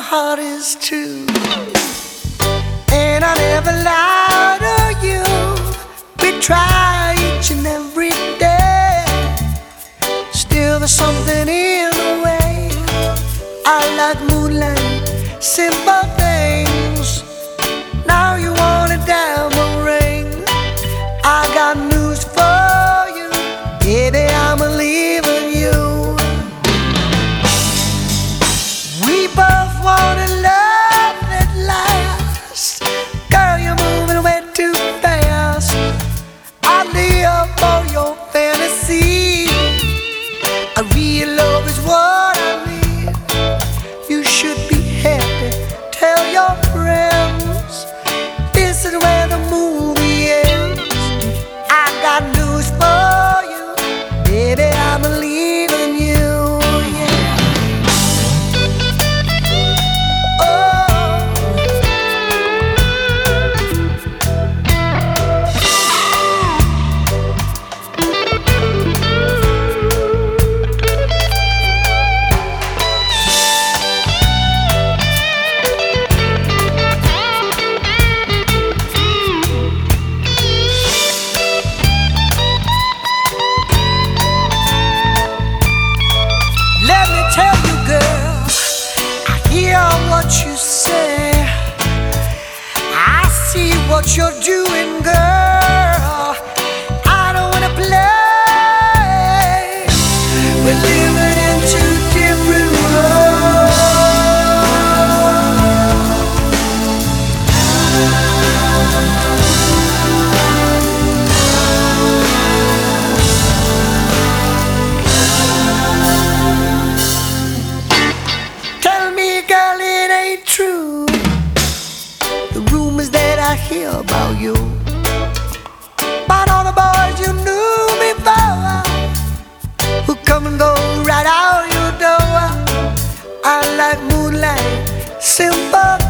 heart is true, and I never lie to you. We try each and every day. Still there's something in the way. I like moonlight, simple things. Now you want a diamond ring. I got news for you, baby, I'm leaving you. We both want a love that lasts. Girl, you're moving way too fast. I live for your fantasy. A real love is what I need. You should be happy, tell your friends. This is where the movie ends. I got news for you, baby, I'm leaving you, yeah. Let me tell you, girl, I hear what you say. I see what you're doing, girl. I don't wanna play. We're living in two different worlds. Tell me, girl, it ain't true, the rumors that I hear about you, about all the boys you knew before, who come and go right out your door. I like moonlight, simple